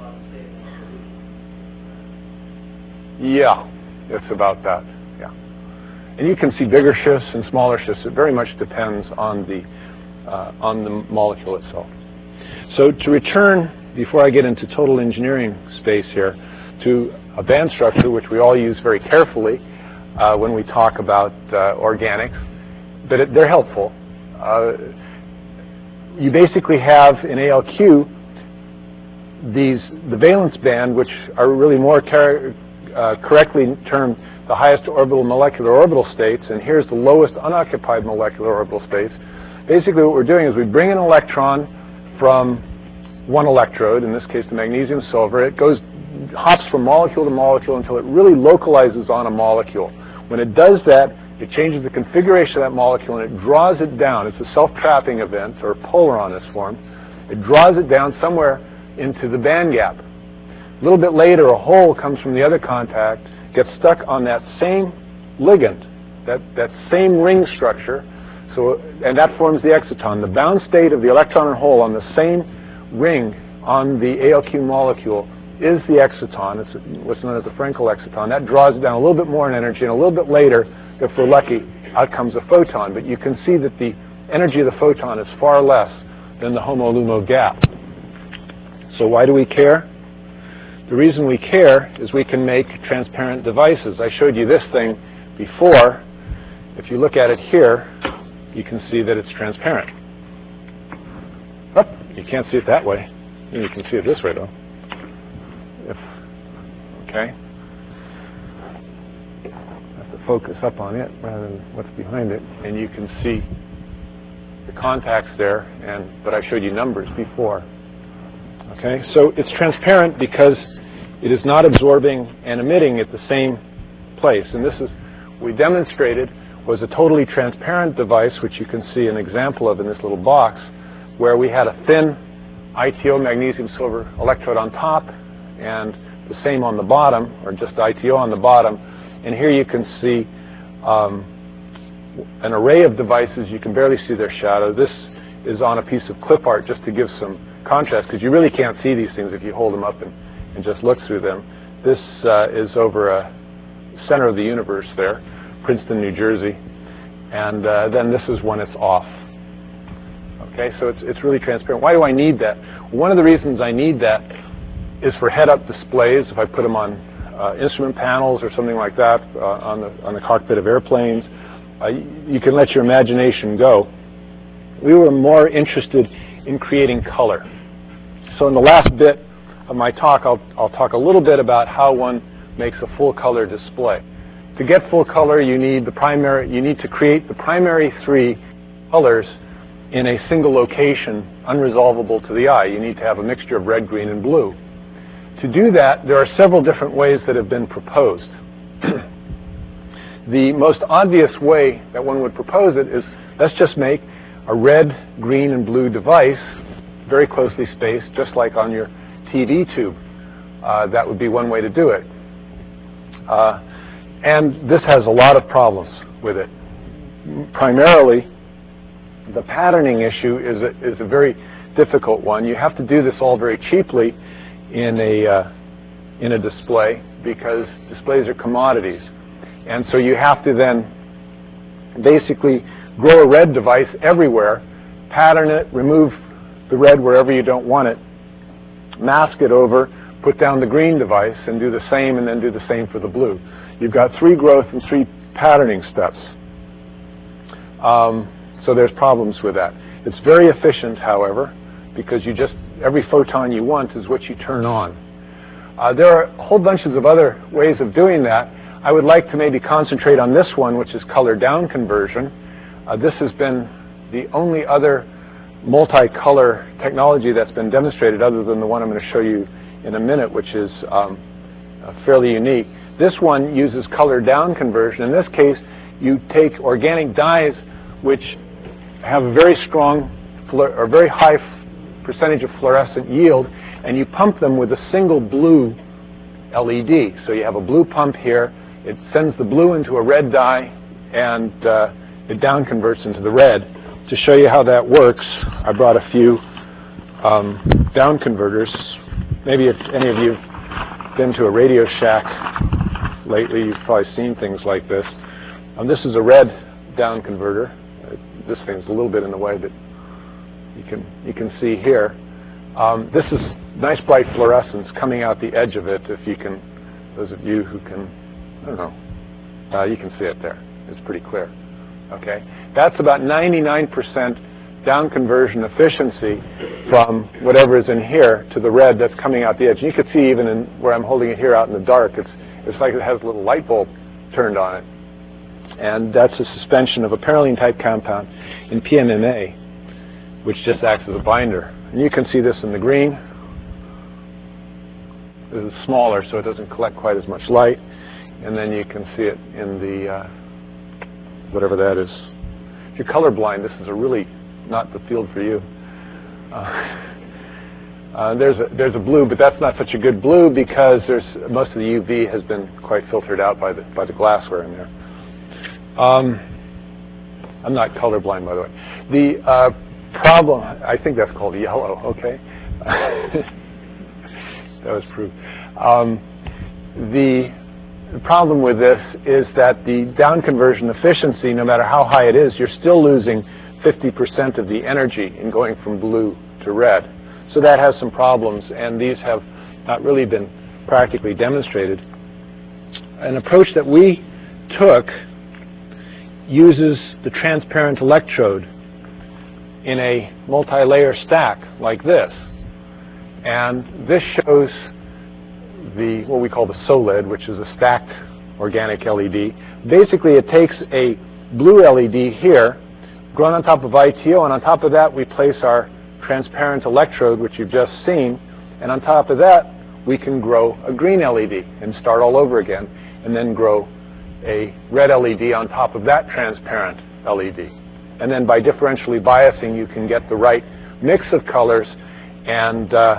Yeah, it's about that, yeah. And you can see bigger shifts and smaller shifts. It very much depends on the, uh, on the molecule itself. So to return, before I get into total engineering space here, to a band structure, which we all use very carefully uh, when we talk about uh, organics, but it, they're helpful. Uh, you basically have in A L Q these, the valence band, which are really more uh, correctly termed the highest orbital molecular orbital states, and here's the lowest unoccupied molecular orbital states. Basically what we're doing is we bring an electron from one electrode, in this case the magnesium silver. It goes hops from molecule to molecule until it really localizes on a molecule. When it does that, it changes the configuration of that molecule and it draws it down. It's a self-trapping event, or polar on this form. It draws it down somewhere into the band gap. A little bit later, a hole comes from the other contact, gets stuck on that same ligand, that, that same ring structure, so, and that forms the exciton. The bound state of the electron and hole on the same ring on the A L Q molecule is the exciton. It's what's known as the Frenkel exciton. That draws it down a little bit more in energy, and a little bit later, if we're lucky, out comes a photon. But you can see that the energy of the photon is far less than the HOMO-LUMO gap. So why do we care? The reason we care is we can make transparent devices. I showed you this thing before. If you look at it here, you can see that it's transparent. Oh, you can't see it that way. You can see it this way, though. If, okay. I have to focus up on it rather than what's behind it, and you can see the contacts there, and but I showed you numbers before. Okay, so it's transparent because it is not absorbing and emitting at the same place, and this is, we demonstrated, was a totally transparent device, which you can see an example of in this little box, where we had a thin I T O magnesium silver electrode on top and the same on the bottom, or just I T O on the bottom. And here you can see um, an array of devices. You can barely see their shadow. This is on a piece of clip art just to give some contrast, because you really can't see these things if you hold them up and, and just look through them. This uh, is over a center of the universe there, Princeton, New Jersey. And uh, then this is when it's off. Okay, so it's, it's really transparent. Why do I need that? One of the reasons I need that is for head-up displays. If I put them on uh, instrument panels or something like that, uh, on, the, on the cockpit of airplanes, uh, you can let your imagination go. We were more interested in creating color. So in the last bit of my talk, I'll, I'll talk a little bit about how one makes a full color display. To get full color, you need the primary, you need to create the primary three colors in a single location, unresolvable to the eye. You need to have a mixture of red, green, and blue. To do that, there are several different ways that have been proposed. The most obvious way that one would propose it is, let's just make a red, green, and blue device, very closely spaced, just like on your T V tube. Uh, that would be one way to do it. Uh, and this has a lot of problems with it. Primarily, the patterning issue is a, is a very difficult one. You have to do this all very cheaply in a, uh, in a display, because displays are commodities. And so you have to then basically grow a red device everywhere, pattern it, remove the red wherever you don't want it, mask it over, put down the green device, and do the same, and then do the same for the blue. You've got three growth and three patterning steps. Um, so there's problems with that. It's very efficient, however, because you just, every photon you want is what you turn on. Uh, there are whole bunches of other ways of doing that. I would like to maybe concentrate on this one, which is color down conversion. Uh, this has been the only other multicolor technology that's been demonstrated, other than the one I'm going to show you in a minute, which is um, uh, fairly unique. This one uses color down conversion. In this case, you take organic dyes which have a very strong or very high percentage of fluorescent yield, and you pump them with a single blue L E D. So you have a blue pump here. It sends the blue into a red dye, and uh, it down converts into the red. To show you how that works, I brought a few um, down converters. Maybe if any of you have been to a Radio Shack lately, you've probably seen things like this. Um, this is a red down converter. Uh, this thing's a little bit in the way, but you can, you can see here. Um, this is nice bright fluorescence coming out the edge of it. If you can, those of you who can, I don't know, uh, you can see it there. It's pretty clear. Okay, that's about ninety-nine percent down conversion efficiency from whatever is in here to the red that's coming out the edge. And you can see even in where I'm holding it here out in the dark, it's, it's like it has a little light bulb turned on it. And that's a suspension of a perylene type compound in P M M A, which just acts as a binder. And you can see this in the green. This is smaller, so it doesn't collect quite as much light. And then you can see it in the uh, whatever that is. If you're colorblind, this is a really not the field for you. Uh, uh, there's a there's a blue, but that's not such a good blue because there's most of the U V has been quite filtered out by the by the glassware in there. Um, I'm not colorblind, by the way. The uh, problem, I think that's called yellow. Okay, that was proved. Um, the The problem with this is that the down conversion efficiency, no matter how high it is, you're still losing fifty percent of the energy in going from blue to red. So that has some problems, and these have not really been practically demonstrated. An approach that we took uses the transparent electrode in a multi-layer stack like this. And this shows the what we call the SOLED, which is a stacked organic L E D. Basically, it takes a blue L E D here, grown on top of I T O, and on top of that we place our transparent electrode, which you've just seen, and on top of that we can grow a green L E D and start all over again, and then grow a red L E D on top of that transparent L E D. And then by differentially biasing, you can get the right mix of colors and uh,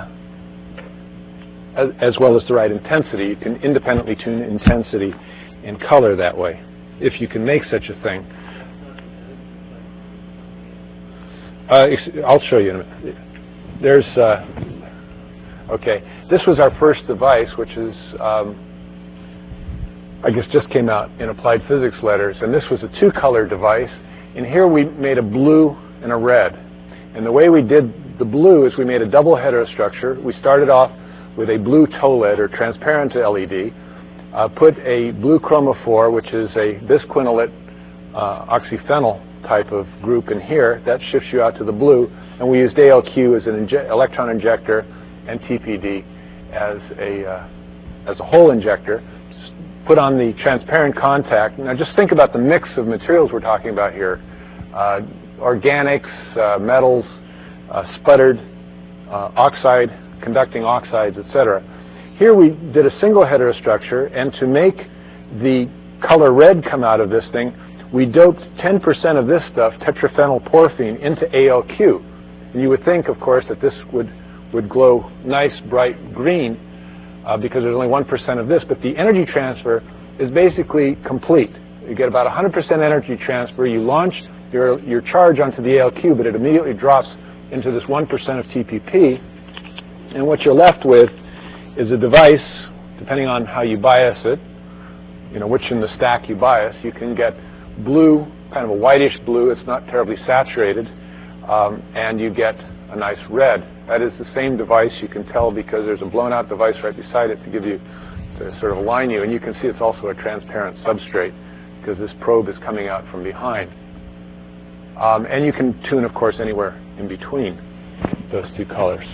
as well as the right intensity. You can independently tune intensity and color that way, if you can make such a thing. Uh, I'll show you in a minute. There's, uh, okay, this was our first device, which is, um, I guess just came out in Applied Physics Letters, and this was a two-color device. And here we made a blue and a red. And the way we did the blue is we made a double heterostructure. We started off with a blue TOLED, or transparent L E D, uh, put a blue chromophore, which is a bisquinolet uh, oxyphenyl type of group in here. That shifts you out to the blue. And we used A L Q as an inje electron injector and T P D as a, uh, as a hole injector. Just put on the transparent contact. Now just think about the mix of materials we're talking about here. Uh, organics, uh, metals, uh, sputtered, uh, oxide, conducting oxides, et cetera. Here we did a single heterostructure, and to make the color red come out of this thing, we doped ten percent of this stuff, tetraphenylporphine, into A L Q. And you would think, of course, that this would, would glow nice, bright green uh, because there's only one percent of this, but the energy transfer is basically complete. You get about one hundred percent energy transfer. You launch your, your charge onto the A L Q, but it immediately drops into this one percent of T P P. And what you're left with is a device, depending on how you bias it, you know, which in the stack you bias, you can get blue, kind of a whitish blue. It's not terribly saturated. Um, and you get a nice red. That is the same device. You can tell because there's a blown out device right beside it to give you, to sort of align you. And you can see it's also a transparent substrate because this probe is coming out from behind. Um, and you can tune, of course, anywhere in between those two colors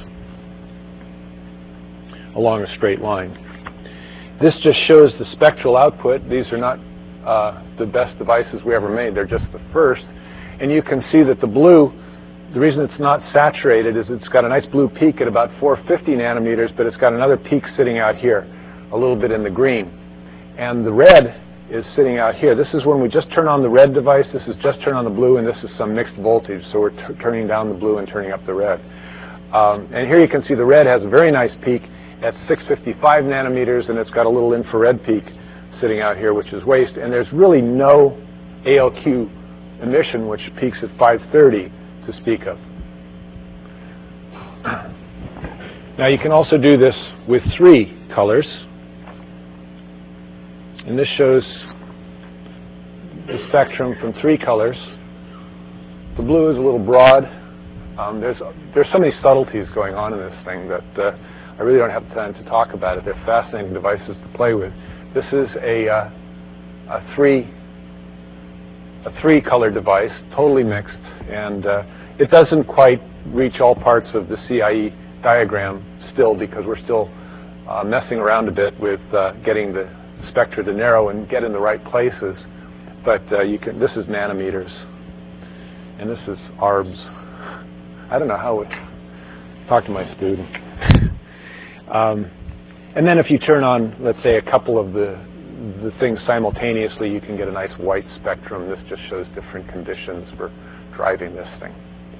along a straight line. This just shows the spectral output. These are not uh, the best devices we ever made. They're just the first. And you can see that the blue, the reason it's not saturated is it's got a nice blue peak at about four hundred fifty nanometers, but it's got another peak sitting out here, a little bit in the green. And the red is sitting out here. This is when we just turn on the red device. This is just turn on the blue, and this is some mixed voltage. So we're t turning down the blue and turning up the red. Um, and here you can see the red has a very nice peak at six hundred fifty-five nanometers, and it's got a little infrared peak sitting out here, which is waste. And there's really no A L Q emission, which peaks at five thirty to speak of. Now you can also do this with three colors. And this shows the spectrum from three colors. The blue is a little broad. Um, there's, there's so many subtleties going on in this thing that uh, I really don't have time to talk about it. They're fascinating devices to play with. This is a, uh, a three a three color device, totally mixed, and uh, it doesn't quite reach all parts of the C I E diagram still because we're still uh, messing around a bit with uh, getting the spectra to narrow and get in the right places. But uh, you can. This is nanometers, and this is A R B S. I don't know how it. Talk to my student. um, and then if you turn on, let's say, a couple of the the things simultaneously, you can get a nice white spectrum. This just shows different conditions for driving this thing.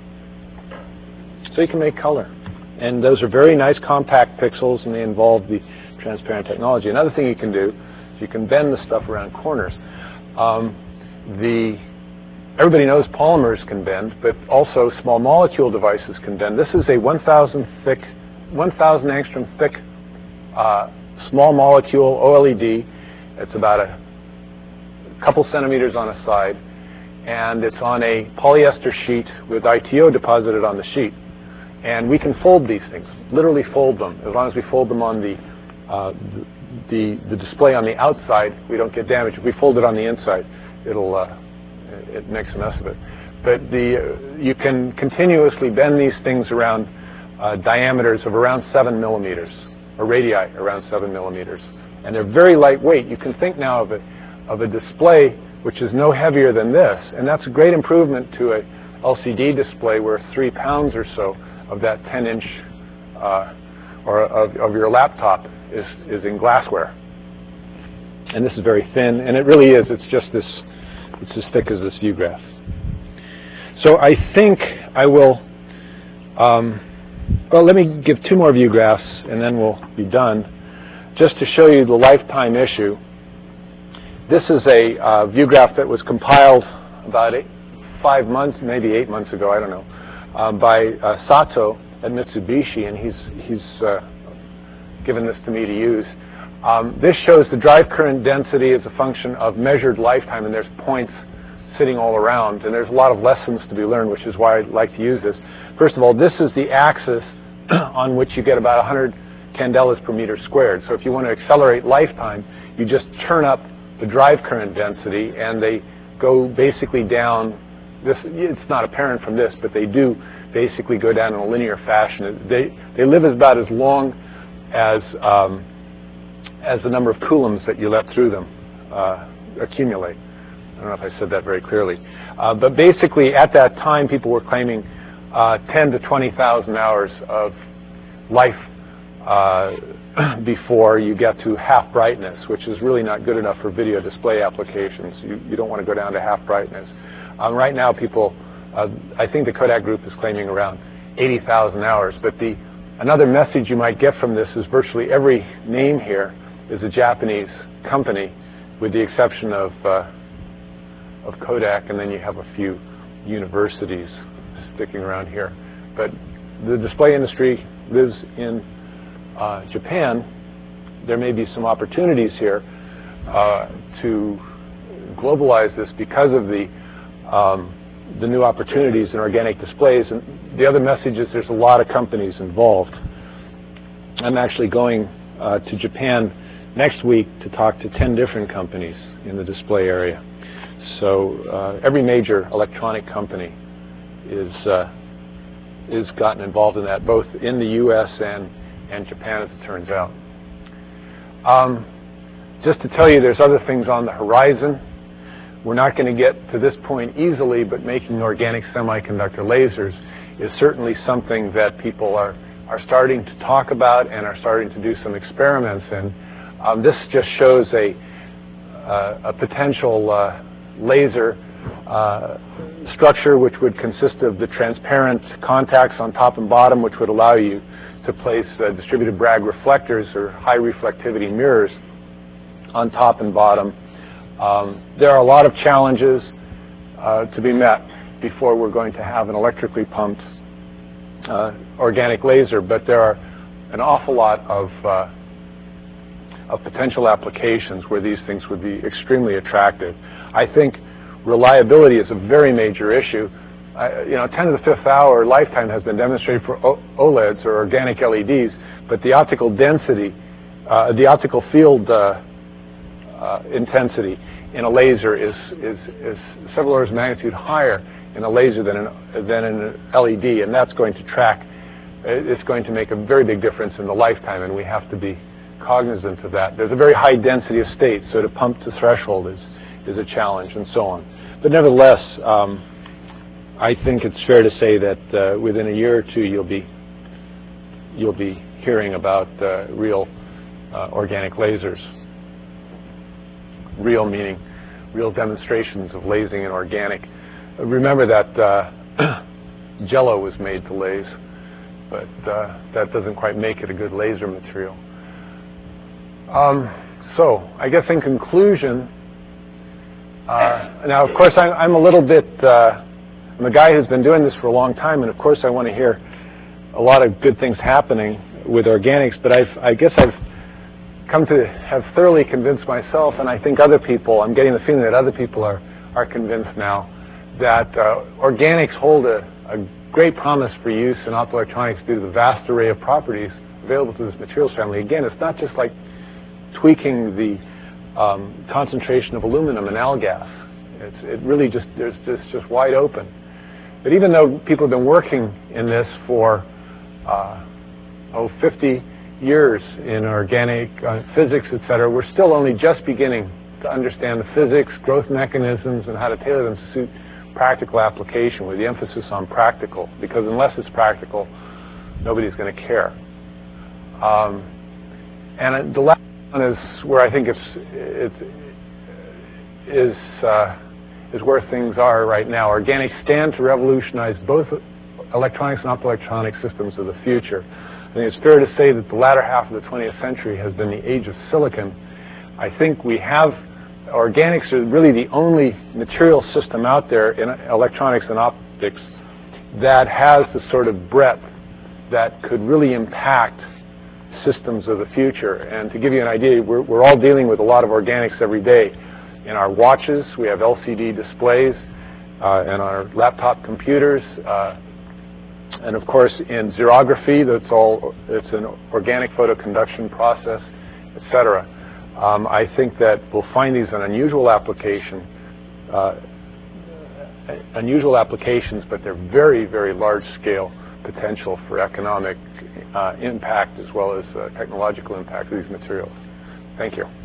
So you can make color. And those are very nice compact pixels, and they involve the transparent technology. Another thing you can do is you can bend the stuff around corners. Um, the, everybody knows polymers can bend, but also small molecule devices can bend. This is a one thousand thick, one thousand angstrom thick uh, small molecule O L E D. It's about a couple centimeters on a side, and it's on a polyester sheet with I T O deposited on the sheet. And we can fold these things, literally fold them. As long as we fold them on the, uh, the, the display on the outside, we don't get damage. If we fold it on the inside, it'll, uh, it makes a mess of it. But the, uh, you can continuously bend these things around uh, diameters of around seven millimeters, or radii around seven millimeters. And they're very lightweight. You can think now of a, of a display which is no heavier than this, and that's a great improvement to a L C D display where three pounds or so of that ten inch uh, or of, of your laptop is, is in glassware. And this is very thin, and it really is. It's just this, it's as thick as this view graph. So I think I will, um, well, let me give two more view graphs, and then we'll be done. Just to show you the lifetime issue, this is a uh, view graph that was compiled about eight, five months, maybe eight months ago, I don't know. um, by uh, Sato at Mitsubishi, and he's, he's uh, given this to me to use. Um, this shows the drive current density as a function of measured lifetime, and there's points sitting all around, and there's a lot of lessons to be learned, which is why I like to use this. First of all, this is the axis on which you get about one hundred candelas per meter squared. So if you want to accelerate lifetime, you just turn up the drive current density, and they go basically down. This, it's not apparent from this, but they do basically go down in a linear fashion. They, they live about as long as um, as the number of coulombs that you let through them uh, accumulate. I don't know if I said that very clearly. Uh, but basically, at that time, people were claiming uh, ten to twenty thousand hours of life uh, before you get to half brightness, which is really not good enough for video display applications. You, you don't want to go down to half brightness. Um, right now, people, uh, I think the Kodak Group is claiming around eighty thousand hours. But the another message you might get from this is virtually every name here is a Japanese company, with the exception of uh, of Kodak, and then you have a few universities sticking around here. But the display industry lives in uh, Japan. There may be some opportunities here uh, to globalize this because of the um, the new opportunities in organic displays. And the other message is there's a lot of companies involved. I'm actually going uh, to Japan next week to talk to ten different companies in the display area. So uh, every major electronic company is uh, is gotten involved in that, both in the U S and and Japan, as it turns out. Um, just to tell you, there's other things on the horizon. We're not going to get to this point easily, but making organic semiconductor lasers is certainly something that people are are starting to talk about and are starting to do some experiments in. Um, this just shows a, uh, a potential uh, laser uh, structure, which would consist of the transparent contacts on top and bottom, which would allow you to place uh, distributed Bragg reflectors or high reflectivity mirrors on top and bottom. Um, there are a lot of challenges uh, to be met before we're going to have an electrically pumped uh, organic laser, but there are an awful lot of uh, of potential applications where these things would be extremely attractive. I think reliability is a very major issue. Uh, you know, ten to the fifth hour lifetime has been demonstrated for o OLEDs or organic L E Ds, but the optical density, uh, the optical field uh, uh, intensity in a laser is, is, is several orders of magnitude higher in a laser than in, than in an L E D, and that's going to track, it's going to make a very big difference in the lifetime, and we have to be cognizant of that. There's a very high density of states, so to pump to threshold is, is a challenge, and so on. But nevertheless, um, I think it's fair to say that uh, within a year or two you'll be, you'll be hearing about uh, real uh, organic lasers. Real meaning real demonstrations of lasing in organic. Remember that uh, Jello was made to lase, but uh, that doesn't quite make it a good laser material. Um, so, I guess in conclusion, uh, now of course I'm, I'm a little bit, uh, I'm a guy who's been doing this for a long time, and of course I want to hear a lot of good things happening with organics, but I've, I guess I've come to have thoroughly convinced myself, and I think other people, I'm getting the feeling that other people are, are convinced now, that uh, organics hold a, a great promise for use in optoelectronics due to the vast array of properties available to this materials family. Again, it's not just like tweaking the um, concentration of aluminum in Algas. It's, it really just, there's just, just wide open. But even though people have been working in this for uh, oh, fifty years in organic uh, physics, et cetera, we're still only just beginning to understand the physics, growth mechanisms, and how to tailor them to suit practical application, with the emphasis on practical, because unless it's practical, nobody's going to care. Um, and the last one is where I think it's, it's is uh, is where things are right now. Organics stand to revolutionize both electronics and optoelectronic systems of the future. I think it's fair to say that the latter half of the twentieth century has been the age of silicon. I think we have, organics are really the only material system out there in electronics and optics that has the sort of breadth that could really impact systems of the future. And to give you an idea, we're, we're all dealing with a lot of organics every day. In our watches, we have L C D displays, uh, and our laptop computers, uh, and of course in xerography, that's all, it's an organic photoconduction process, et cetera. Um, I think that we'll find these an unusual application, uh, unusual applications, but they're very, very large-scale potential for economic uh, impact as well as uh, technological impact of these materials. Thank you.